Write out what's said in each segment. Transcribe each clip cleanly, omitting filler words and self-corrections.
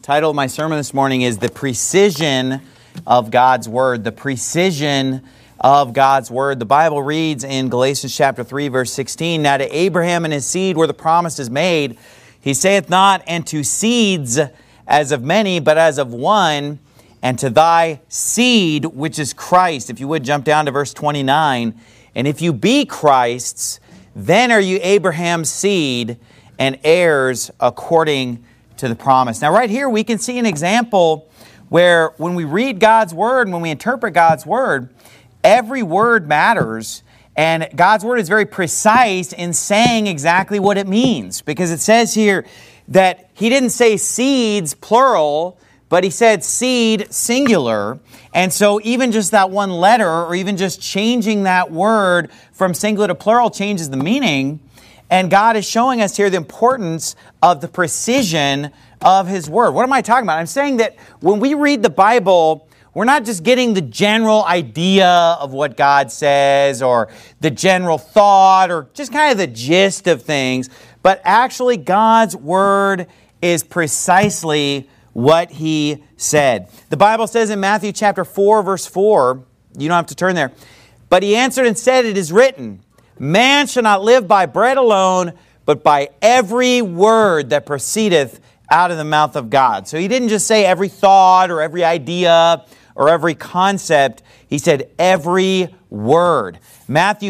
Title of my sermon this morning is The Precision of God's Word. The precision of God's Word. The Bible reads in Galatians chapter 3, verse 16, Now to Abraham and his seed where the promise is made, he saith not, and to seeds as of many, but as of one, and to thy seed, which is Christ. If you would jump down to verse 29, and if you be Christ's, then are you Abraham's seed and heirs according to the promise. Now right here we can see an example where when we read God's Word and when we interpret God's Word, every word matters, and God's Word is very precise in saying exactly what it means. Because it says here that He didn't say seeds, plural, but He said seed, singular. And so even just that one letter, or even just changing that word from singular to plural changes the meaning. And God is showing us here the importance of the precision of His Word. What am I talking about? I'm saying that when we read the Bible, we're not just getting the general idea of what God says or the general thought or just kind of the gist of things, but actually God's Word is precisely what He said. The Bible says in Matthew chapter 4, verse 4, you don't have to turn there, but He answered and said, It is written, Man shall not live by bread alone, but by every word that proceedeth out of the mouth of God. So He didn't just say every thought or every idea or every concept. He said every word. Matthew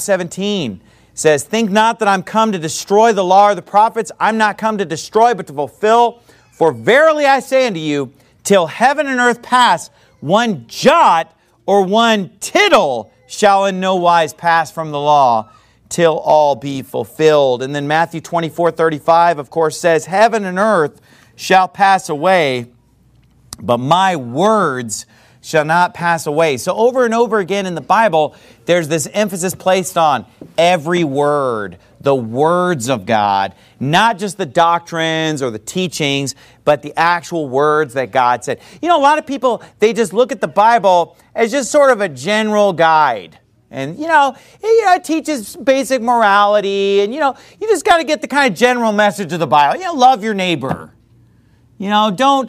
5:17 says, Think not that I'm come to destroy the law or the prophets. I'm not come to destroy, but to fulfill. For verily I say unto you, till heaven and earth pass, one jot or one tittle shall in no wise pass from the law till all be fulfilled. And then Matthew 24:35, of course, says, Heaven and earth shall pass away, but my words shall not pass away. So over and over again in the Bible, there's this emphasis placed on every word, the words of God, not just the doctrines or the teachings, but the actual words that God said. You know, a lot of people, they just look at the Bible as just sort of a general guide. And, it teaches basic morality. And, you just got to get the kind of general message of the Bible. Love your neighbor. Don't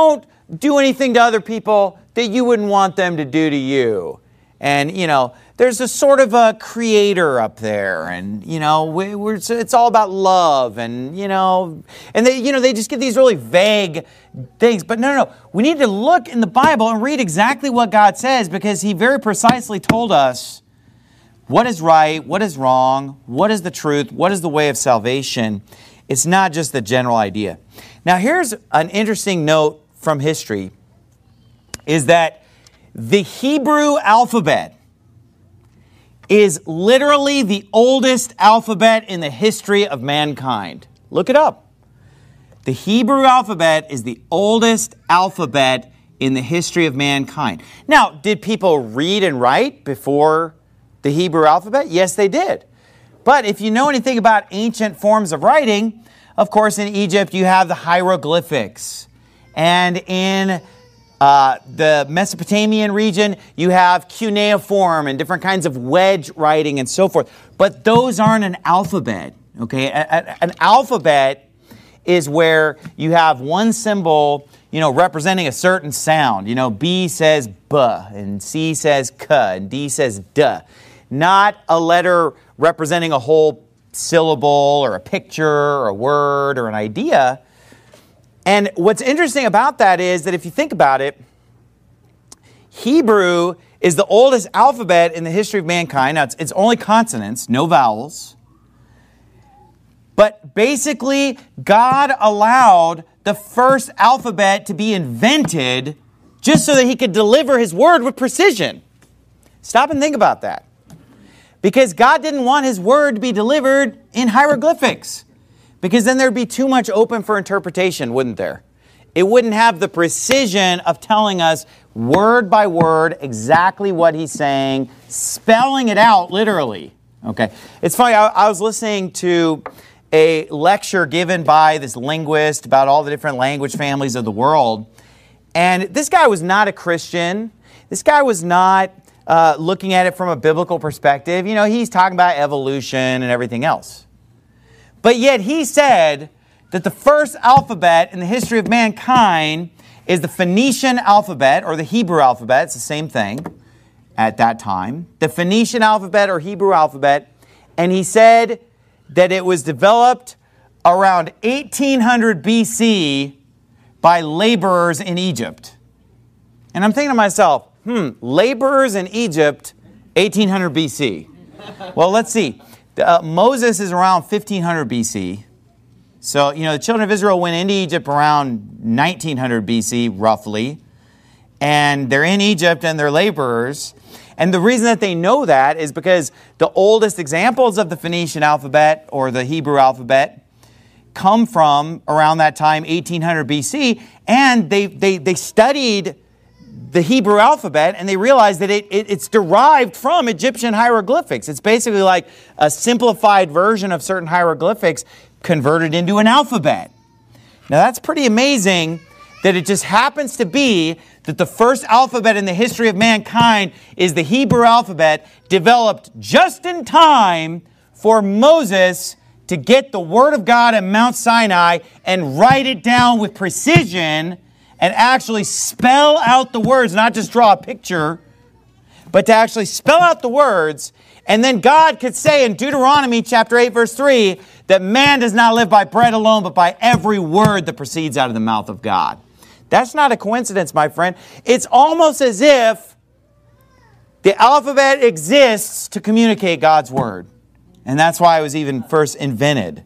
do anything to other people that you wouldn't want them to do to you. And, there's a sort of a creator up there. And, it's all about love. And, and they just get these really vague things. But no. We need to look in the Bible and read exactly what God says, because He very precisely told us what is right, what is wrong, what is the truth, what is the way of salvation. It's not just the general idea. Now, here's an interesting note from history, is that the Hebrew alphabet is literally the oldest alphabet in the history of mankind. Look it up. The Hebrew alphabet is the oldest alphabet in the history of mankind. Now, did people read and write before the Hebrew alphabet? Yes, they did. But if you know anything about ancient forms of writing, of course, in Egypt, you have the hieroglyphics. And in the Mesopotamian region, you have cuneiform and different kinds of wedge writing and so forth. But those aren't an alphabet, okay? An alphabet is where you have one symbol, representing a certain sound. B says B, and C says K, and D says D. Not a letter representing a whole syllable or a picture or a word or an idea. And what's interesting about that is that if you think about it, Hebrew is the oldest alphabet in the history of mankind. Now, it's only consonants, no vowels. But basically, God allowed the first alphabet to be invented just so that He could deliver His word with precision. Stop and think about that. Because God didn't want His word to be delivered in hieroglyphics. Because then there'd be too much open for interpretation, wouldn't there? It wouldn't have the precision of telling us word by word exactly what He's saying, spelling it out literally. Okay, it's funny, I was listening to a lecture given by this linguist about all the different language families of the world. And this guy was not a Christian. This guy was not looking at it from a biblical perspective. He's talking about evolution and everything else. But yet he said that the first alphabet in the history of mankind is the Phoenician alphabet or the Hebrew alphabet. It's the same thing at that time. The Phoenician alphabet or Hebrew alphabet. And he said that it was developed around 1800 BC by laborers in Egypt. And I'm thinking to myself, laborers in Egypt, 1800 BC. Well, let's see. Moses is around 1500 BC. So, the children of Israel went into Egypt around 1900 BC, roughly. And they're in Egypt and they're laborers. And the reason that they know that is because the oldest examples of the Phoenician alphabet or the Hebrew alphabet come from around that time, 1800 BC. And they studied the Hebrew alphabet, and they realized that it's derived from Egyptian hieroglyphics. It's basically like a simplified version of certain hieroglyphics converted into an alphabet. Now that's pretty amazing that it just happens to be that the first alphabet in the history of mankind is the Hebrew alphabet, developed just in time for Moses to get the Word of God at Mount Sinai and write it down with precision and actually spell out the words, not just draw a picture, but to actually spell out the words. And then God could say in Deuteronomy chapter 8, verse 3, that man does not live by bread alone, but by every word that proceeds out of the mouth of God. That's not a coincidence, my friend. It's almost as if the alphabet exists to communicate God's Word. And that's why it was even first invented.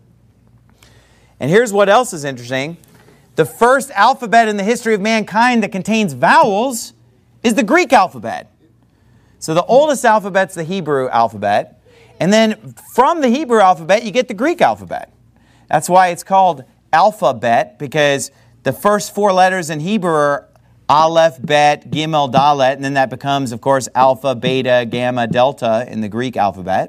And here's what else is interesting. The first alphabet in the history of mankind that contains vowels is the Greek alphabet. So the oldest alphabet's the Hebrew alphabet. And then from the Hebrew alphabet, you get the Greek alphabet. That's why it's called alphabet, because the first four letters in Hebrew are Aleph, Bet, Gimel, Dalet, and then that becomes, of course, Alpha, Beta, Gamma, Delta in the Greek alphabet.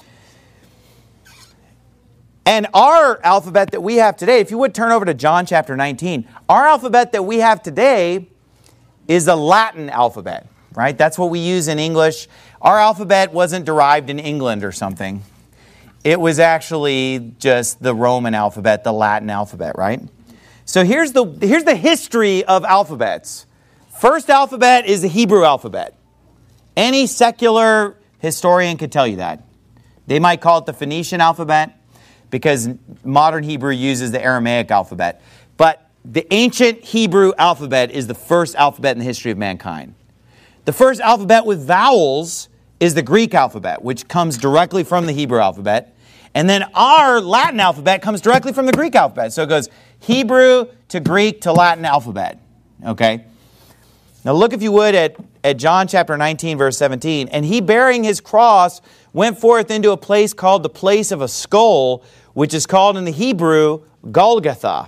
And our alphabet that we have today, if you would turn over to John chapter 19, our alphabet that we have today is the Latin alphabet, right? That's what we use in English. Our alphabet wasn't derived in England or something. It was actually just the Roman alphabet, the Latin alphabet, right? So here's the history of alphabets. First alphabet is the Hebrew alphabet. Any secular historian could tell you that. They might call it the Phoenician alphabet, because modern Hebrew uses the Aramaic alphabet. But the ancient Hebrew alphabet is the first alphabet in the history of mankind. The first alphabet with vowels is the Greek alphabet, which comes directly from the Hebrew alphabet. And then our Latin alphabet comes directly from the Greek alphabet. So it goes Hebrew to Greek to Latin alphabet. Okay? Now look, if you would, at John chapter 19, verse 17. And he, bearing his cross, went forth into a place called the place of a skull, which is called in the Hebrew Golgotha,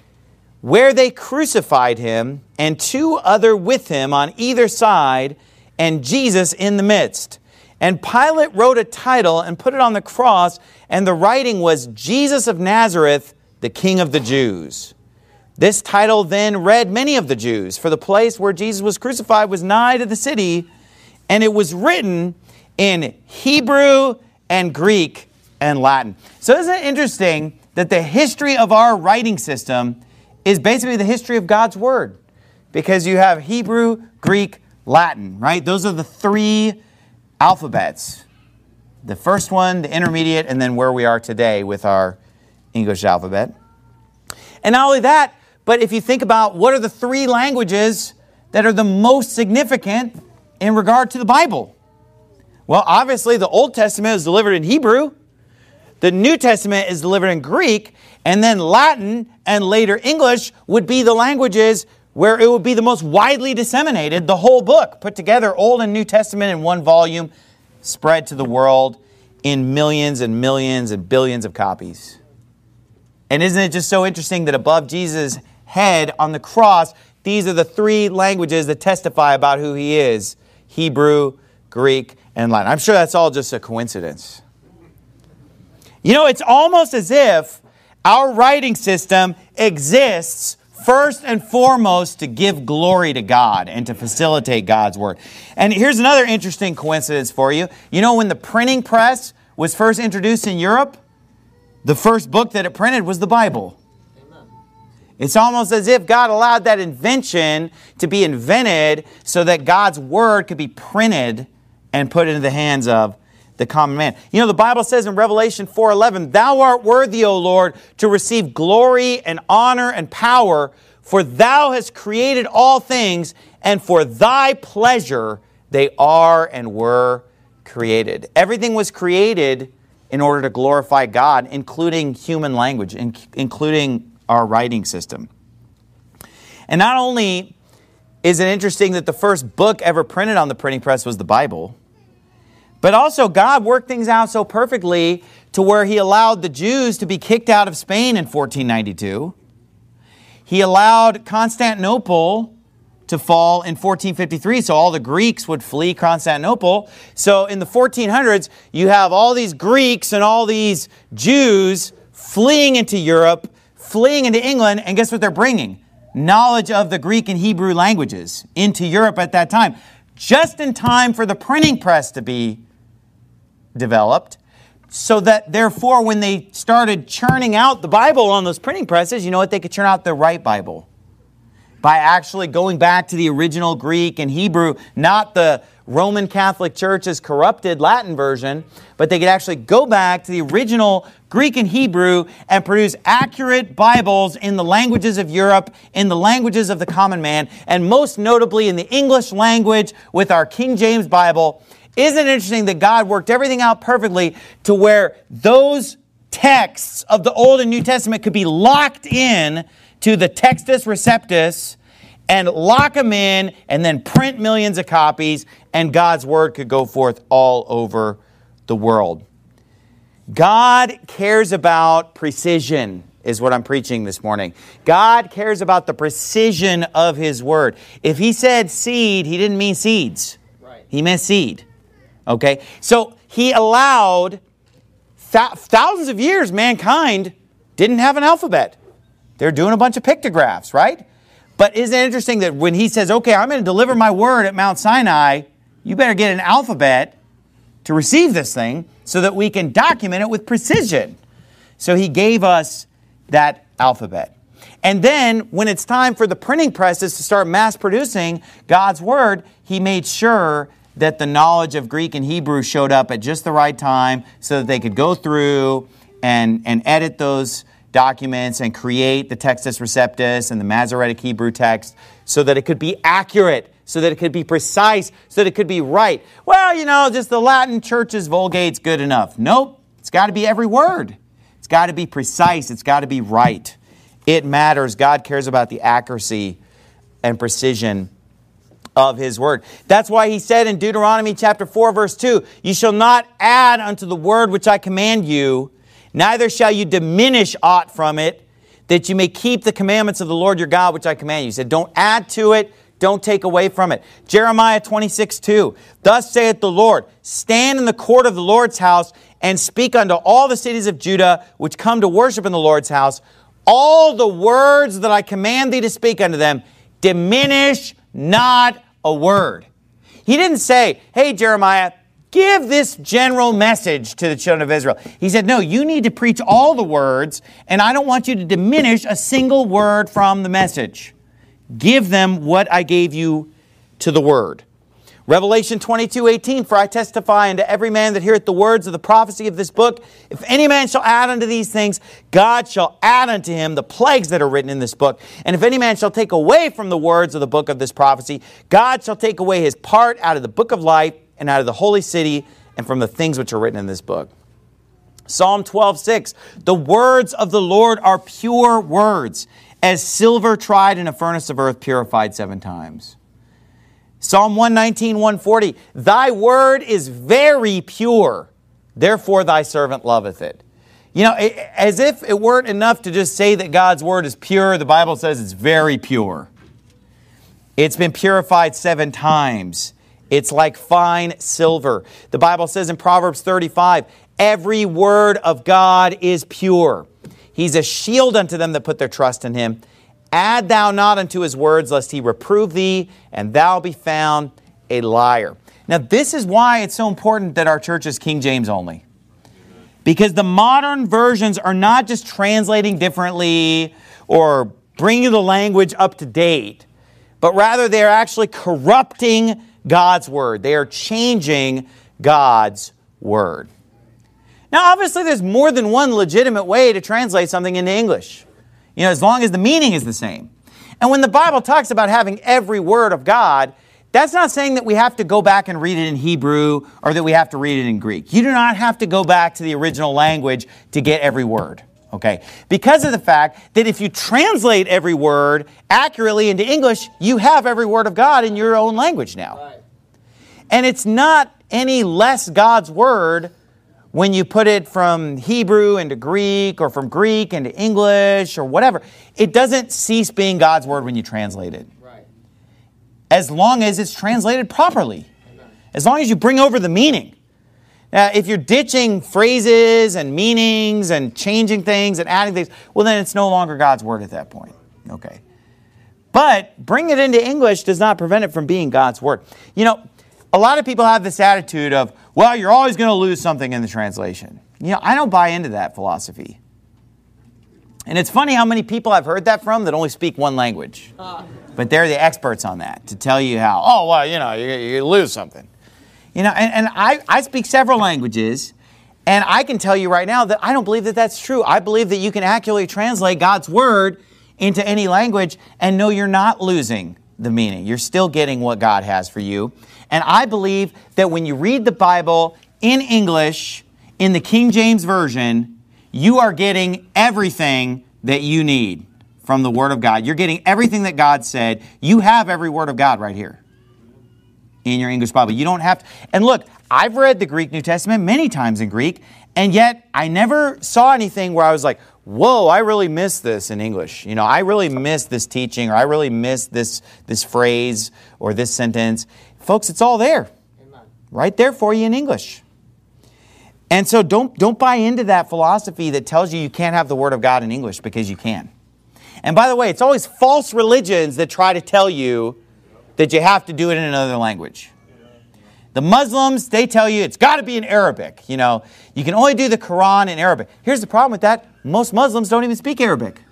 where they crucified him, and two other with him on either side, and Jesus in the midst. And Pilate wrote a title and put it on the cross, and the writing was, Jesus of Nazareth, the King of the Jews. This title then read many of the Jews, for the place where Jesus was crucified was nigh to the city, and it was written in Hebrew and Greek and Latin. So isn't it interesting that the history of our writing system is basically the history of God's Word? Because you have Hebrew, Greek, Latin, right? Those are the three alphabets. The first one, the intermediate, and then where we are today with our English alphabet. And not only that, but if you think about what are the three languages that are the most significant in regard to the Bible? Well, obviously the Old Testament is delivered in Hebrew. The New Testament is delivered in Greek. And then Latin and later English would be the languages where it would be the most widely disseminated, the whole book, put together, Old and New Testament in one volume, spread to the world in millions and millions and billions of copies. And isn't it just so interesting that above Jesus' head on the cross, these are the three languages that testify about who he is: Hebrew, Greek, and Latin. I'm sure that's all just a coincidence. You know, it's almost as if our writing system exists first and foremost to give glory to God and to facilitate God's Word. And here's another interesting coincidence for you. You know, when the printing press was first introduced in Europe, The first book that it printed was the Bible. It's almost as if God allowed that invention to be invented so that God's Word could be printed and put into the hands of the common man. You know, the Bible says in Revelation 4:11, "Thou art worthy, O Lord, to receive glory and honor and power, for Thou hast created all things, and for Thy pleasure they are and were created." Everything was created in order to glorify God, including human language, including our writing system. And not only is it interesting that the first book ever printed on the printing press was the Bible, but also God worked things out so perfectly to where He allowed the Jews to be kicked out of Spain in 1492. He allowed Constantinople to fall in 1453, so all the Greeks would flee Constantinople. So in the 1400s, you have all these Greeks and all these Jews fleeing into Europe, fleeing into England, and guess what they're bringing? Knowledge of the Greek and Hebrew languages into Europe at that time, just in time for the printing press to be developed, so that therefore when they started churning out the Bible on those printing presses, you know what? They could churn out the right Bible by actually going back to the original Greek and Hebrew, not the Roman Catholic Church's corrupted Latin version, but they could actually go back to the original Greek and Hebrew and produce accurate Bibles in the languages of Europe, in the languages of the common man, and most notably in the English language with our King James Bible. Isn't it interesting that God worked everything out perfectly to where those texts of the Old and New Testament could be locked in to the Textus Receptus and lock them in and then print millions of copies, and God's Word could go forth all over the world. God cares about precision, is what I'm preaching this morning. God cares about the precision of His Word. If He said seed, He didn't mean seeds. Right. He meant seed. Okay? So He allowed thousands of years mankind didn't have an alphabet. They're doing a bunch of pictographs, right? But isn't it interesting that when He says, okay, I'm going to deliver my word at Mount Sinai, you better get an alphabet to receive this thing so that we can document it with precision. So He gave us that alphabet. And then when it's time for the printing presses to start mass producing God's Word, He made sure that the knowledge of Greek and Hebrew showed up at just the right time so that they could go through and edit those documents and create the Textus Receptus and the Masoretic Hebrew text so that it could be accurate, so that it could be precise, so that it could be right. Well, you know, just the Latin Church's Vulgate's good enough. Nope. It's got to be every word. It's got to be precise. It's got to be right. It matters. God cares about the accuracy and precision of His Word. That's why He said in Deuteronomy chapter 4, verse 2, "You shall not add unto the word which I command you, neither shall you diminish aught from it, that you may keep the commandments of the Lord your God, which I command you." He said, don't add to it, don't take away from it. Jeremiah 26:2, "Thus saith the Lord, stand in the court of the Lord's house, and speak unto all the cities of Judah, which come to worship in the Lord's house, all the words that I command thee to speak unto them, diminish not a word." He didn't say, hey, Jeremiah, give this general message to the children of Israel. He said, no, you need to preach all the words, and I don't want you to diminish a single word from the message. Give them what I gave you to the word. Revelation 22:18, "For I testify unto every man that heareth the words of the prophecy of this book, if any man shall add unto these things, God shall add unto him the plagues that are written in this book. And if any man shall take away from the words of the book of this prophecy, God shall take away his part out of the book of life and out of the holy city and from the things which are written in this book." Psalm 12:6, "The words of the Lord are pure words, as silver tried in a furnace of earth, purified 7 times. Psalm 119:140, "Thy word is very pure, therefore thy servant loveth it." You know, as if it weren't enough to just say that God's word is pure, the Bible says it's very pure. It's been purified 7 times. It's like fine silver. The Bible says in Proverbs 35, "Every word of God is pure. He's a shield unto them that put their trust in Him. Add thou not unto His words, lest He reprove thee, and thou be found a liar." Now, this is why it's so important that our church is King James only. Because the modern versions are not just translating differently or bringing the language up to date, but rather they're actually corrupting God's Word. They are changing God's Word. Now, obviously, there's more than one legitimate way to translate something into English, as long as the meaning is the same. And when the Bible talks about having every word of God, that's not saying that we have to go back and read it in Hebrew or that we have to read it in Greek. You do not have to go back to the original language to get every word, okay? Because of the fact that if you translate every word accurately into English, you have every word of God in your own language now. Right. And it's not any less God's Word when you put it from Hebrew into Greek or from Greek into English or whatever. It doesn't cease being God's Word when you translate it. Right. As long as it's translated properly. Amen. As long as you bring over the meaning. Now, if you're ditching phrases and meanings and changing things and adding things, well, then it's no longer God's Word at that point. Okay. But bring it into English does not prevent it from being God's Word. A lot of people have this attitude of, well, you're always going to lose something in the translation. I don't buy into that philosophy. And it's funny how many people I've heard that from that only speak one language. But they're the experts on that to tell you how, you lose something. And I speak several languages, and I can tell you right now that I don't believe that that's true. I believe that you can accurately translate God's Word into any language, and no, you're not losing the meaning. You're still getting what God has for you. And I believe that when you read the Bible in English, in the King James Version, you are getting everything that you need from the Word of God. You're getting everything that God said. You have every Word of God right here in your English Bible. You don't have to. And look, I've read the Greek New Testament many times in Greek, and yet I never saw anything where I was like, whoa, I really missed this in English. I really missed this teaching, or I really missed this phrase or this sentence. Folks, it's all there. Amen. Right there for you in English. And so don't buy into that philosophy that tells you can't have the Word of God in English, because you can. And by the way, it's always false religions that try to tell you that you have to do it in another language. The Muslims, they tell you it's got to be in Arabic. You can only do the Quran in Arabic. Here's the problem with that. Most Muslims don't even speak Arabic.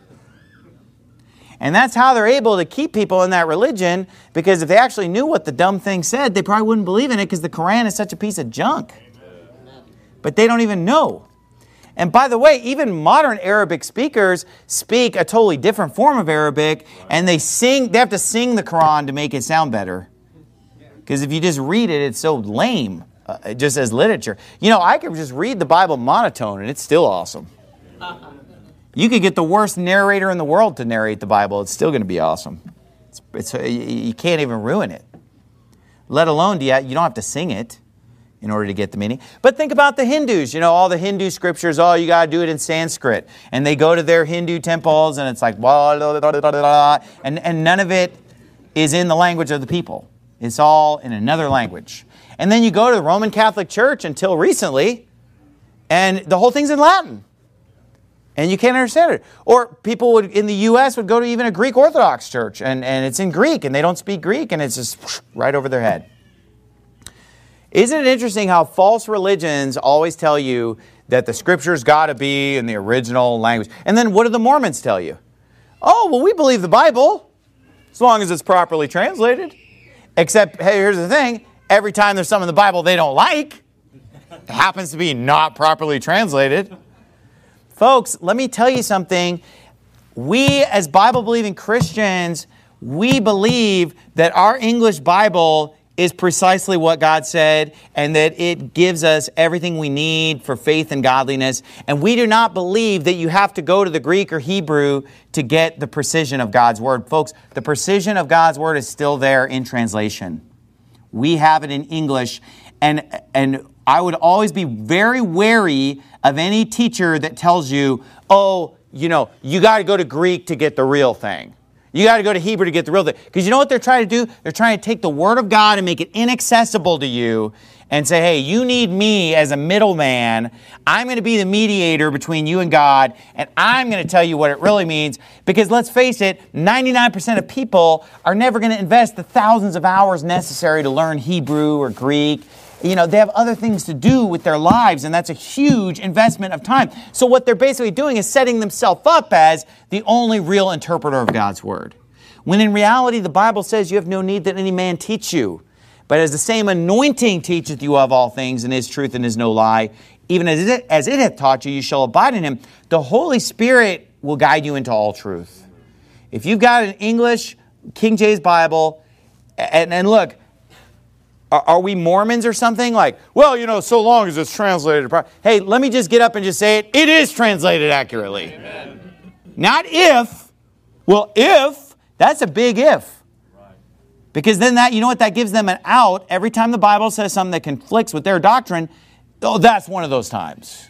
And that's how they're able to keep people in that religion, because if they actually knew what the dumb thing said, they probably wouldn't believe in it, because the Quran is such a piece of junk. Amen. But they don't even know. And by the way, even modern Arabic speakers speak a totally different form of Arabic, and they have to sing the Quran to make it sound better. Because if you just read it, it's so lame, just as literature. I could just read the Bible monotone, and it's still awesome. You could get the worst narrator in the world to narrate the Bible. It's still going to be awesome. You can't even ruin it. Let alone, you don't have to sing it in order to get the meaning. But think about the Hindus. All the Hindu scriptures, you got to do it in Sanskrit. And they go to their Hindu temples, and it's like, and none of it is in the language of the people. It's all in another language. And then you go to the Roman Catholic Church until recently, and the whole thing's in Latin. And you can't understand it. Or people in the U.S. would go to even a Greek Orthodox church, and it's in Greek, and they don't speak Greek, and it's just right over their head. Isn't it interesting how false religions always tell you that the Scripture's got to be in the original language? And then what do the Mormons tell you? Oh, well, we believe the Bible, as long as it's properly translated. Except, hey, here's the thing. Every time there's something in the Bible they don't like, it happens to be not properly translated. Folks, let me tell you something. We, as Bible-believing Christians, we believe that our English Bible is precisely what God said, and that it gives us everything we need for faith and godliness. And we do not believe that you have to go to the Greek or Hebrew to get the precision of God's Word. Folks, the precision of God's Word is still there in translation. We have it in English. And I would always be very wary of any teacher that tells you, you got to go to Greek to get the real thing. You got to go to Hebrew to get the real thing. Because you know what they're trying to do? They're trying to take the Word of God and make it inaccessible to you and say, hey, you need me as a middleman. I'm going to be the mediator between you and God, and I'm going to tell you what it really means. Because let's face it, 99% of people are never going to invest the thousands of hours necessary to learn Hebrew or Greek. they have other things to do with their lives, and that's a huge investment of time. So what they're basically doing is setting themselves up as the only real interpreter of God's Word. When in reality, the Bible says you have no need that any man teach you. But as the same anointing teacheth you of all things, and is truth and is no lie, even as it hath taught you, you shall abide in him. The Holy Spirit will guide you into all truth. If you've got an English King James Bible, and look, are we Mormons or something? Like, well, so long as it's translated. Hey, let me just get up and just say it. It is translated accurately. Amen. Not if. Well, if, that's a big if. Right. Because then that, that gives them an out. Every time the Bible says something that conflicts with their doctrine, that's one of those times.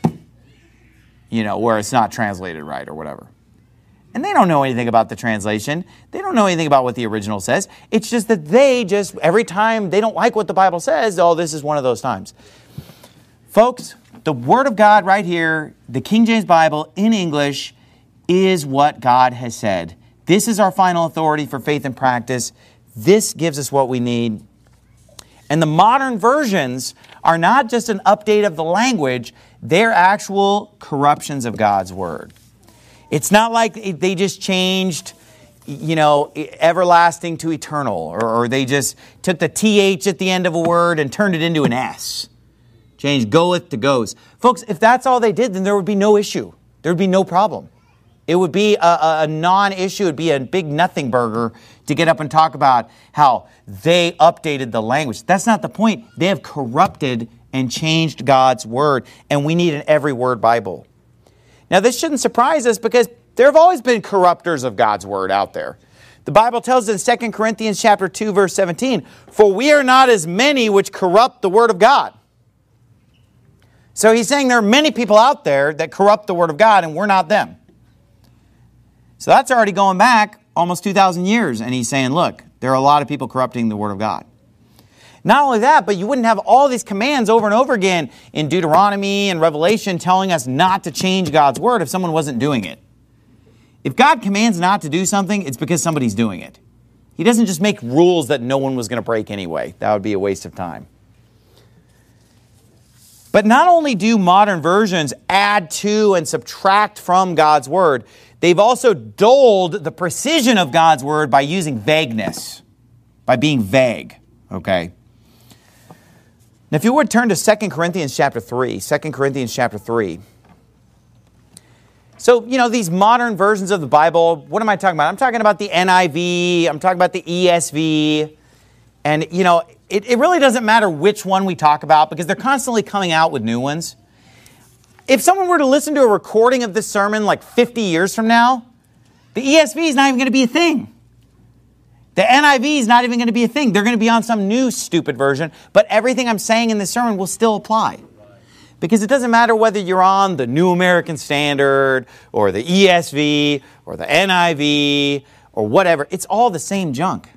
Where it's not translated right or whatever. And they don't know anything about the translation. They don't know anything about what the original says. It's just that every time they don't like what the Bible says, this is one of those times. Folks, the Word of God right here, the King James Bible in English, is what God has said. This is our final authority for faith and practice. This gives us what we need. And the modern versions are not just an update of the language, they're actual corruptions of God's Word. It's not like they just changed, everlasting to eternal, or they just took the TH at the end of a word and turned it into an S. Changed goeth to goes. Folks, if that's all they did, then there would be no issue. There would be no problem. It would be a non-issue. It would be a big nothing burger to get up and talk about how they updated the language. That's not the point. They have corrupted and changed God's Word, and we need an every word Bible. Now, this shouldn't surprise us because there have always been corrupters of God's Word out there. The Bible tells us in 2 Corinthians chapter 2, verse 17, "For we are not as many which corrupt the Word of God." So he's saying there are many people out there that corrupt the Word of God, and we're not them. So that's already going back almost 2,000 years, and he's saying, look, there are a lot of people corrupting the Word of God. Not only that, but you wouldn't have all these commands over and over again in Deuteronomy and Revelation telling us not to change God's Word if someone wasn't doing it. If God commands not to do something, it's because somebody's doing it. He doesn't just make rules that no one was going to break anyway. That would be a waste of time. But not only do modern versions add to and subtract from God's Word, they've also dulled the precision of God's Word by using vagueness, by being vague, okay? Now, if you would turn to 2 Corinthians chapter 3, 2 Corinthians chapter 3. So, these modern versions of the Bible, what am I talking about? I'm talking about the NIV, I'm talking about the ESV, and, it really doesn't matter which one we talk about because they're constantly coming out with new ones. If someone were to listen to a recording of this sermon like 50 years from now, the ESV is not even going to be a thing. The NIV is not even going to be a thing. They're going to be on some new stupid version, but everything I'm saying in this sermon will still apply. Because it doesn't matter whether you're on the New American Standard or the ESV or the NIV or whatever. It's all the same junk.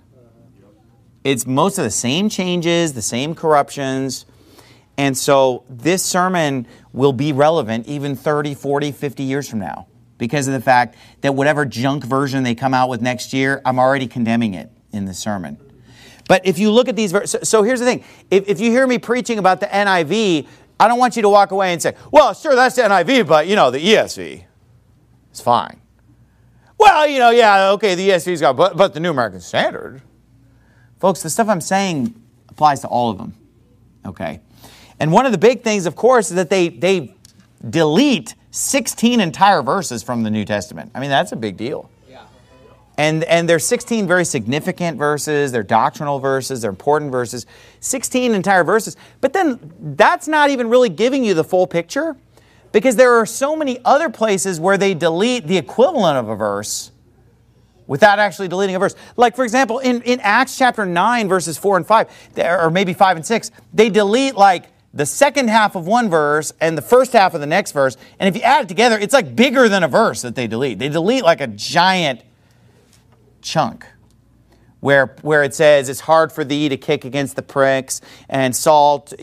It's most of the same changes, the same corruptions. And so this sermon will be relevant even 30, 40, 50 years from now because of the fact that whatever junk version they come out with next year, I'm already condemning it in this sermon. But if you look at these verses, so here's the thing. If you hear me preaching about the NIV, I don't want you to walk away and say, well, sure, that's the NIV, but, the ESV is fine. Well, yeah, okay, the ESV's got, but the New American Standard. Folks, the stuff I'm saying applies to all of them, okay? And one of the big things, of course, is that they delete 16 entire verses from the New Testament. I mean, that's a big deal. Yeah. And there's 16 very significant verses, they're doctrinal verses, they're important verses, 16 entire verses. But then that's not even really giving you the full picture because there are so many other places where they delete the equivalent of a verse without actually deleting a verse. Like, for example, in Acts chapter 9, verses 4 and 5, or maybe 5 and 6, they delete like the second half of one verse and the first half of the next verse. And if you add it together, it's like bigger than a verse that they delete. They delete like a giant chunk where it says, it's hard for thee to kick against the pricks, and Saul,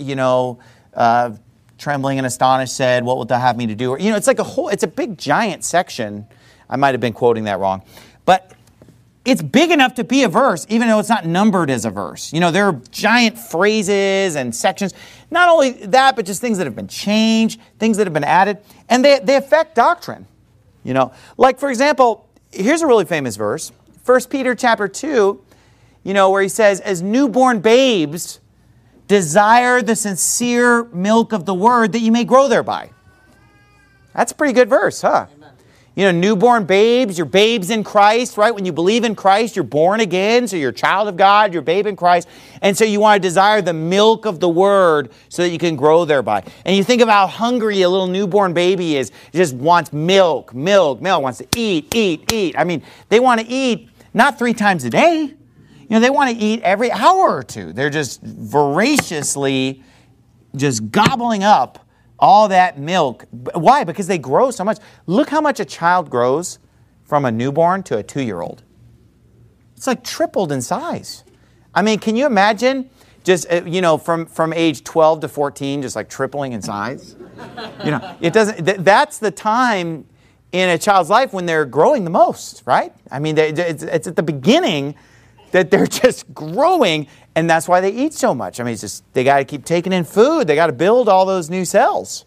trembling and astonished said, what wilt thou have me to do? Or, it's like it's a big giant section. I might have been quoting that wrong. But it's big enough to be a verse, even though it's not numbered as a verse. You know, there are giant phrases and sections. Not only that, but just things that have been changed, things that have been added, and they affect doctrine. You know, like for example, here's a really famous verse, 1 Peter chapter 2, you know, where he says, as newborn babes, desire the sincere milk of the word that you may grow thereby. That's a pretty good verse, huh? You know, newborn babes, you're babes in Christ, right? When you believe in Christ, you're born again, so you're a child of God, you're a babe in Christ. And so you want to desire the milk of the word so that you can grow thereby. And you think of how hungry a little newborn baby is. It just wants milk, wants to eat. I mean, they want to eat not 3 times a day. You know, they want to eat every hour or two. They're just voraciously just gobbling up all that milk. Why? Because they grow so much. Look how much a child grows from a newborn to a 2-year-old. It's like tripled in size. I mean, can you imagine just, you know, from age 12 to 14, just like tripling in size? You know, it doesn't, that's the time in a child's life when they're growing the most, right? I mean, it's at the beginning that they're just growing, and that's why they eat so much. I mean, it's just, they got to keep taking in food. They got to build all those new cells.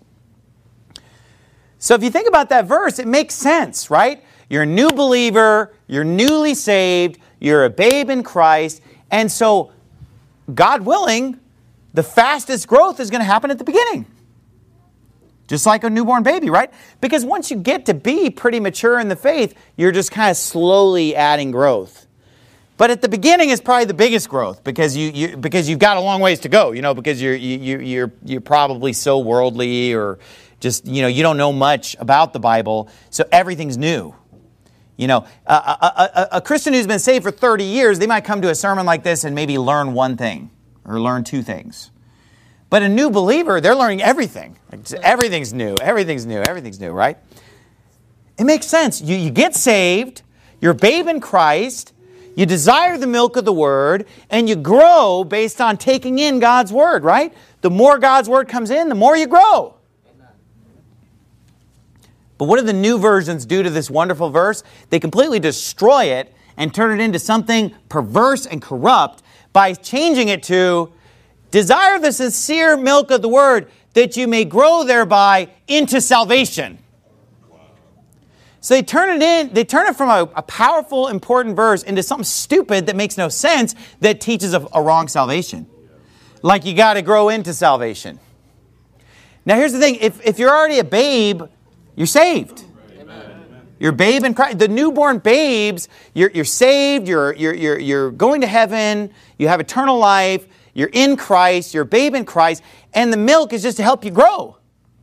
So if you think about that verse, it makes sense, right? You're a new believer, you're newly saved, you're a babe in Christ, and so, God willing, the fastest growth is going to happen at the beginning. Just like a newborn baby, right? Because once you get to be pretty mature in the faith, you're just kind of slowly adding growth. But at the beginning is probably the biggest growth because you've got a long ways to go, you know, because you're probably so worldly or just, you know, you don't know much about the Bible, so everything's new. You know, a Christian who's been saved for 30 years, they might come to a sermon like this and maybe learn one thing or learn 2 things. But a new believer, they're learning everything. Everything's new, right? It makes sense. You get saved, you're a babe in Christ, you desire the milk of the Word, and you grow based on taking in God's Word, right? The more God's Word comes in, the more you grow. Amen. But what do the new versions do to this wonderful verse? They completely destroy it and turn it into something perverse and corrupt by changing it to, desire the sincere milk of the Word that you may grow thereby into salvation. So they turn it from a powerful, important verse into something stupid that makes no sense that teaches a wrong salvation. Like you got to grow into salvation. Now here's the thing, if you're already a babe, you're saved. Amen. You're a babe in Christ. The newborn babes, you're saved, you're going to heaven, you have eternal life, you're in Christ, you're a babe in Christ, and the milk is just to help you grow.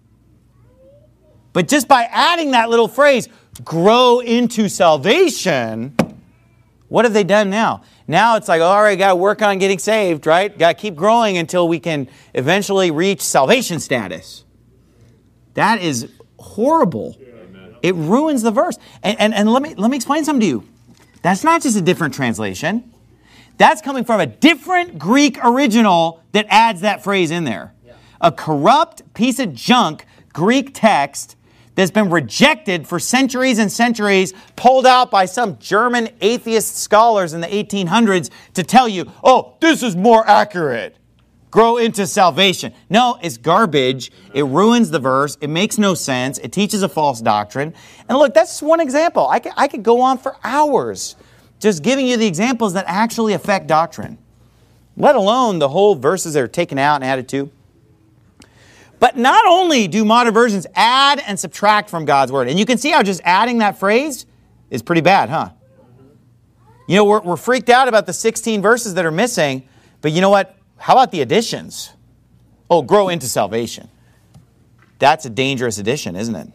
But just by adding that little phrase, grow into salvation, what have they done now? Now it's like, all right, got to work on getting saved, right? Got to keep growing until we can eventually reach salvation status. That is horrible. It ruins the verse. And let me explain something to you. That's not just a different translation. That's coming from a different Greek original that adds that phrase in there. A corrupt piece of junk Greek text that's been rejected for centuries and centuries, pulled out by some German atheist scholars in the 1800s to tell you, oh, this is more accurate. Grow into salvation. No, it's garbage. It ruins the verse. It makes no sense. It teaches a false doctrine. And look, that's just one example. I could go on for hours just giving you the examples that actually affect doctrine, let alone the whole verses that are taken out and added to. But not only do modern versions add and subtract from God's Word, and you can see how just adding that phrase is pretty bad, huh? You know, we're freaked out about the 16 verses that are missing, but you know what? How about the additions? Oh, grow into salvation. That's a dangerous addition, isn't it?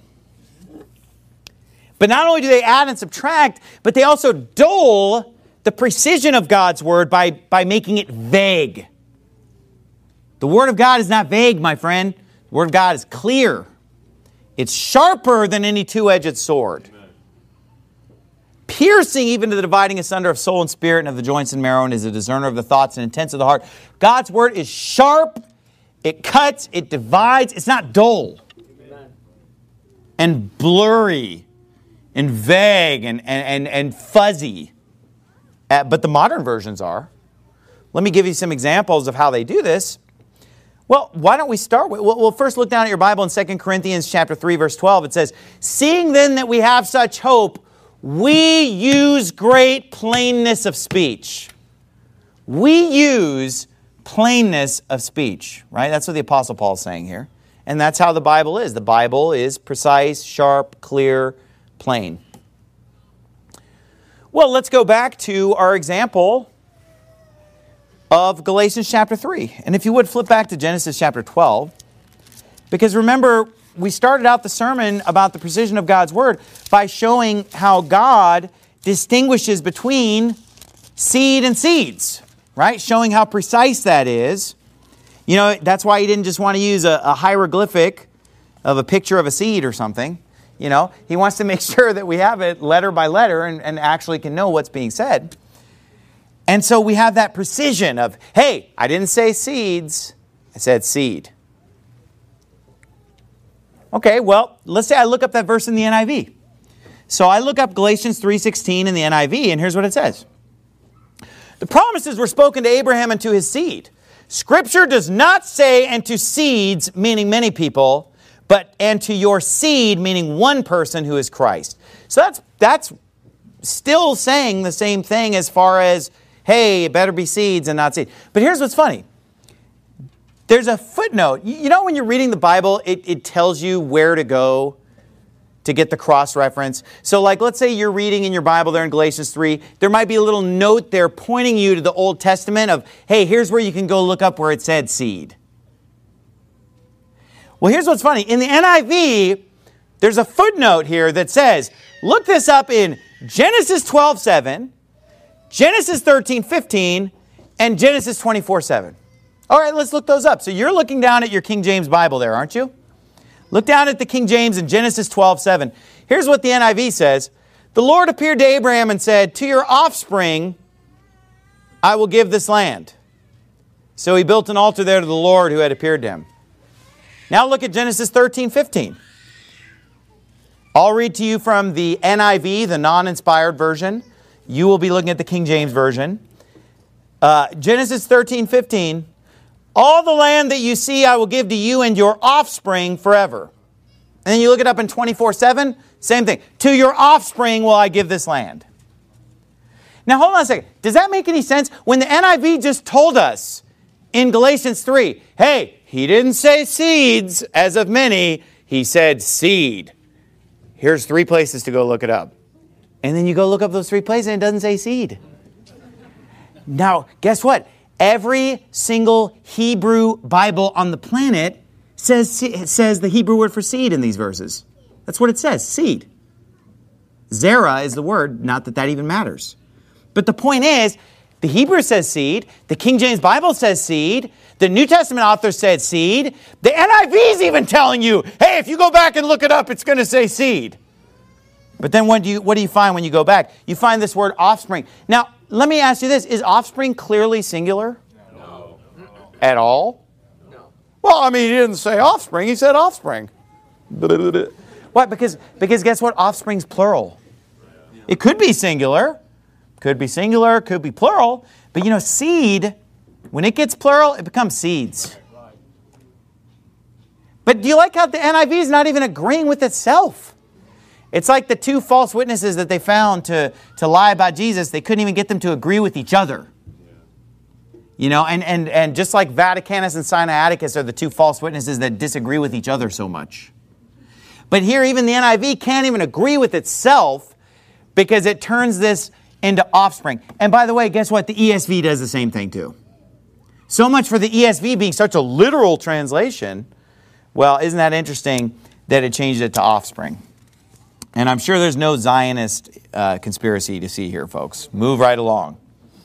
But not only do they add and subtract, but they also dull the precision of God's Word by making it vague. The Word of God is not vague, my friend. The Word of God is clear. It's sharper than any two-edged sword. Amen. Piercing even to the dividing asunder of soul and spirit and of the joints and marrow, and is a discerner of the thoughts and intents of the heart. God's Word is sharp. It cuts. It divides. It's not dull. Amen. And blurry and vague and fuzzy. but the modern versions are. Let me give you some examples of how they do this. Well, why don't we start with, we'll first look down at your Bible in 2 Corinthians chapter 3, verse 12. It says, "Seeing then that we have such hope, we use great plainness of speech." We use plainness of speech, right? That's what the Apostle Paul is saying here. And that's how the Bible is. The Bible is precise, sharp, clear, plain. Well, let's go back to our example of Galatians chapter 3. And if you would, flip back to Genesis chapter 12. Because remember, we started out the sermon about the precision of God's Word by showing how God distinguishes between seed and seeds, right? Showing how precise that is. You know, that's why he didn't just want to use a hieroglyphic of a picture of a seed or something. You know, he wants to make sure that we have it letter by letter and actually can know what's being said. And so we have that precision of, hey, I didn't say seeds, I said seed. Okay, well, let's say I look up that verse in the NIV. So I look up Galatians 3:16 in the NIV, and here's what it says. "The promises were spoken to Abraham and to his seed. Scripture does not say, and to seeds, meaning many people, but and to your seed, meaning one person who is Christ." So that's still saying the same thing as far as, hey, it better be seeds and not seed. But here's what's funny. There's a footnote. You know when you're reading the Bible, it tells you where to go to get the cross-reference. So like, let's say you're reading in your Bible there in Galatians 3. There might be a little note there pointing you to the Old Testament of, hey, here's where you can go look up where it said seed. Well, here's what's funny. In the NIV, there's a footnote here that says, look this up in Genesis 12:7, Genesis 13:15, and Genesis 24:7. All right, let's look those up. So you're looking down at your King James Bible there, aren't you? Look down at the King James in Genesis 12:7. Here's what the NIV says. "The Lord appeared to Abraham and said, 'To your offspring I will give this land.' So he built an altar there to the Lord who had appeared to him." Now look at Genesis 13:15. I'll read to you from the NIV, the non-inspired version. You will be looking at the King James Version. Genesis 13:15. "All the land that you see I will give to you and your offspring forever." And then you look it up in 24:7, same thing. "To your offspring will I give this land." Now hold on a second. Does that make any sense? When the NIV just told us in Galatians 3, hey, he didn't say seeds as of many, he said seed. Here's 3 places to go look it up. And then you go look up those 3 places and it doesn't say seed. Now, guess what? Every single Hebrew Bible on the planet says the Hebrew word for seed in these verses. That's what it says, seed. Zerah is the word, not that even matters. But the point is, the Hebrew says seed, the King James Bible says seed, the New Testament author said seed, the NIV is even telling you, hey, if you go back and look it up, it's going to say seed. But then what do you find when you go back? You find this word offspring. Now, let me ask you this. Is offspring clearly singular? No. At all? No. Well, I mean, he didn't say offspring. He said offspring. Why? Because guess what? Offspring's plural. It could be singular. Could be singular. Could be plural. But you know, seed, when it gets plural, it becomes seeds. But do you like how the NIV is not even agreeing with itself? It's like the 2 false witnesses that they found to lie about Jesus. They couldn't even get them to agree with each other. You know, and just like Vaticanus and Sinaiticus are the 2 false witnesses that disagree with each other so much. But here, even the NIV can't even agree with itself because it turns this into offspring. And by the way, guess what? The ESV does the same thing too. So much for the ESV being such a literal translation. Well, isn't that interesting that it changed it to offspring? And I'm sure there's no Zionist conspiracy to see here, folks. Move right along.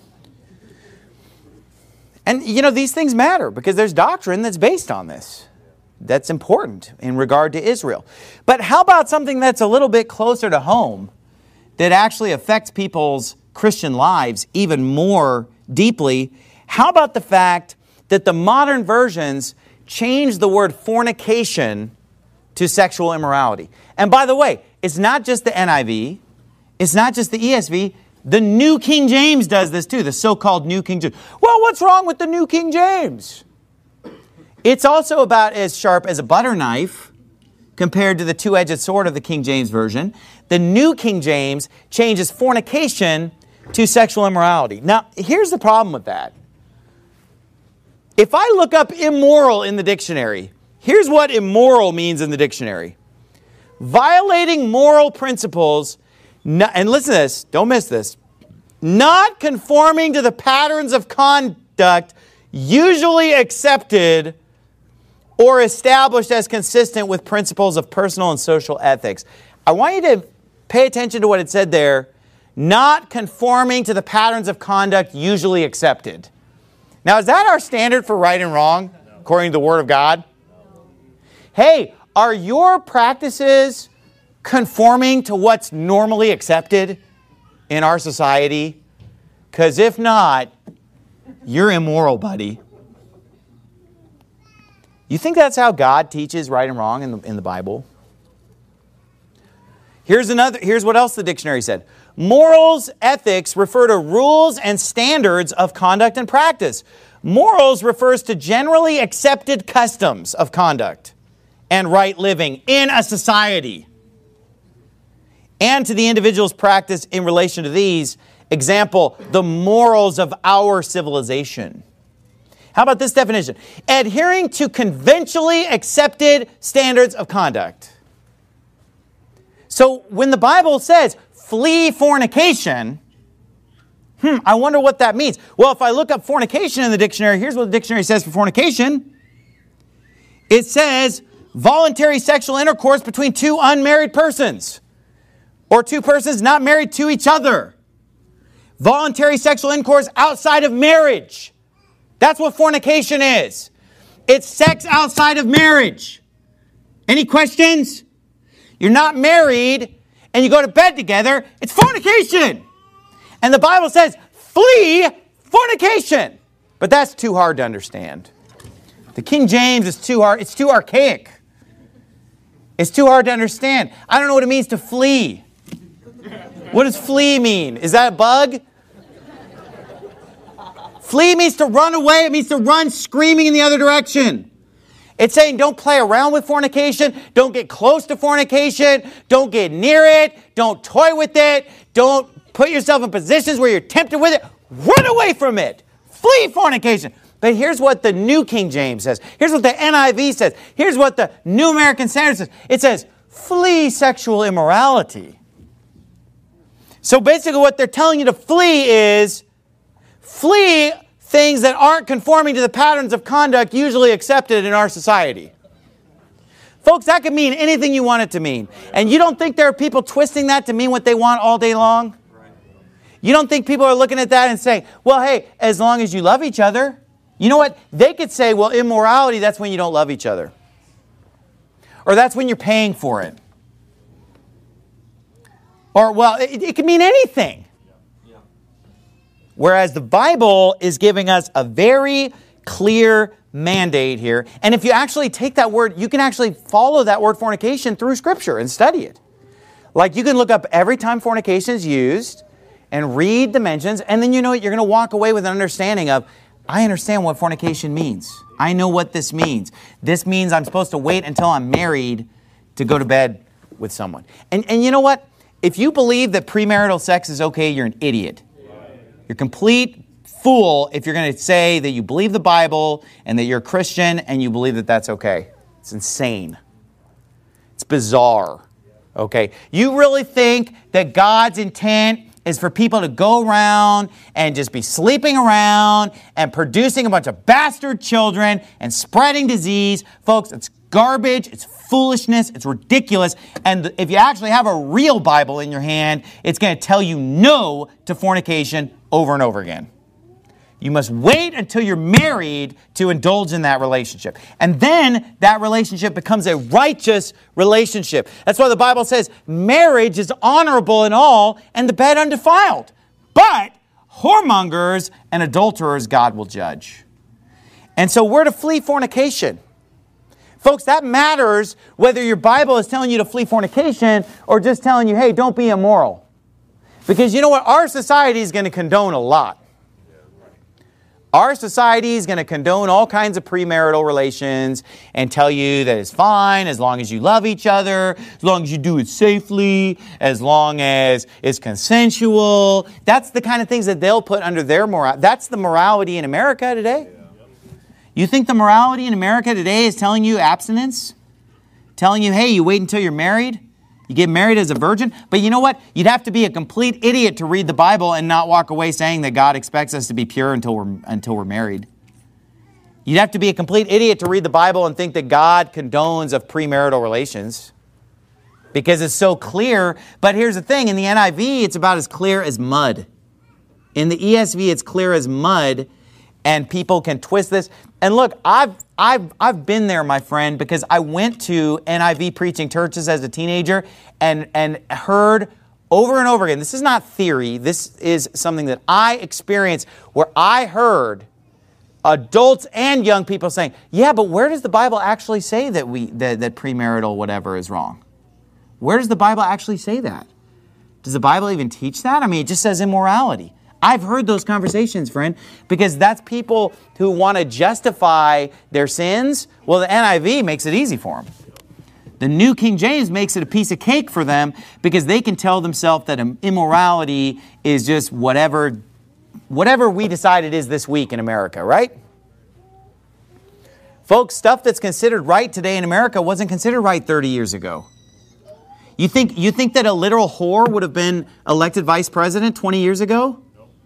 And, you know, these things matter because there's doctrine that's based on this. That's important in regard to Israel. But how about something that's a little bit closer to home that actually affects people's Christian lives even more deeply? How about the fact that the modern versions change the word fornication to sexual immorality? And by the way, it's not just the NIV, it's not just the ESV, The New King James does this too, the so-called New King James. Well, what's wrong with the New King James? It's also about as sharp as a butter knife compared to the two-edged sword of the King James Version. The New King James changes fornication to sexual immorality. Now, here's the problem with that. If I look up immoral in the dictionary, here's what immoral means in the dictionary. Violating moral principles, and listen to this, don't miss this, not conforming to the patterns of conduct usually accepted or established as consistent with principles of personal and social ethics. I want you to pay attention to what it said there. Not conforming to the patterns of conduct usually accepted. Now, is that our standard for right and wrong, according to the Word of God? Hey, are your practices conforming to what's normally accepted in our society? Because if not, you're immoral, buddy. You think that's how God teaches right and wrong in the Bible? Here's what else the dictionary said. Morals, ethics refer to rules and standards of conduct and practice. Morals refers to generally accepted customs of conduct and right living in a society, and to the individual's practice in relation to these. Example, the morals of our civilization. How about this definition? Adhering to conventionally accepted standards of conduct. So when the Bible says, flee fornication, I wonder what that means. Well, if I look up fornication in the dictionary, here's what the dictionary says for fornication. It says, voluntary sexual intercourse between two unmarried persons, or two persons not married to each other. Voluntary sexual intercourse outside of marriage. That's what fornication is. It's sex outside of marriage. Any questions? You're not married and you go to bed together. It's fornication. And the Bible says, flee fornication. But that's too hard to understand. The King James is too hard. It's too archaic. It's too hard to understand. I don't know what it means to flee. What does flee mean? Is that a bug? Flee means to run away. It means to run screaming in the other direction. It's saying don't play around with fornication. Don't get close to fornication. Don't get near it. Don't toy with it. Don't put yourself in positions where you're tempted with it. Run away from it. Flee fornication. But here's what the New King James says. Here's what the NIV says. Here's what the New American Standard says. It says, flee sexual immorality. So basically what they're telling you to flee is flee things that aren't conforming to the patterns of conduct usually accepted in our society. Folks, that could mean anything you want it to mean. And you don't think there are people twisting that to mean what they want all day long? You don't think people are looking at that and saying, well, hey, as long as you love each other. You know what? They could say, well, immorality, that's when you don't love each other. Or that's when you're paying for it. Or, well, it could mean anything. Whereas the Bible is giving us a very clear mandate here. And if you actually take that word, you can actually follow that word fornication through Scripture and study it. Like you can look up every time fornication is used and read the mentions, and then you know what? You're going to walk away with an understanding of, I understand what fornication means. I know what this means. This means I'm supposed to wait until I'm married to go to bed with someone. And you know what? If you believe that premarital sex is okay, you're an idiot. You're a complete fool if you're going to say that you believe the Bible and that you're a Christian and you believe that that's okay. It's insane. It's bizarre. Okay? You really think that God's intent is for people to go around and just be sleeping around and producing a bunch of bastard children and spreading disease? Folks, it's garbage, it's foolishness, it's ridiculous. And if you actually have a real Bible in your hand, it's going to tell you no to fornication over and over again. You must wait until you're married to indulge in that relationship. And then that relationship becomes a righteous relationship. That's why the Bible says marriage is honorable in all and the bed undefiled. But whoremongers and adulterers God will judge. And so we're to flee fornication. Folks, that matters whether your Bible is telling you to flee fornication or just telling you, hey, don't be immoral. Because you know what? Our society is going to condone a lot. Our society is going to condone all kinds of premarital relations and tell you that it's fine as long as you love each other, as long as you do it safely, as long as it's consensual. That's the kind of things that they'll put under their morality. That's the morality in America today. You think the morality in America today is telling you abstinence? Telling you, hey, you wait until you're married? You get married as a virgin? But you know what? You'd have to be a complete idiot to read the Bible and not walk away saying that God expects us to be pure until we're married. You'd have to be a complete idiot to read the Bible and think that God condones of premarital relations. Because it's so clear. But here's the thing. In the NIV, it's about as clear as mud. In the ESV, it's clear as mud. And people can twist this. And look, I've been there, my friend, because I went to NIV preaching churches as a teenager and heard over and over again. This is not theory. This is something that I experienced where I heard adults and young people saying, yeah, but where does the Bible actually say that that premarital whatever is wrong? Where does the Bible actually say that? Does the Bible even teach that? I mean, it just says immorality. I've heard those conversations, friend, because that's people who want to justify their sins. Well, the NIV makes it easy for them. The New King James makes it a piece of cake for them because they can tell themselves that immorality is just whatever we decide it is this week in America, right? Folks, stuff that's considered right today in America wasn't considered right 30 years ago. You think that a literal whore would have been elected vice president 20 years ago?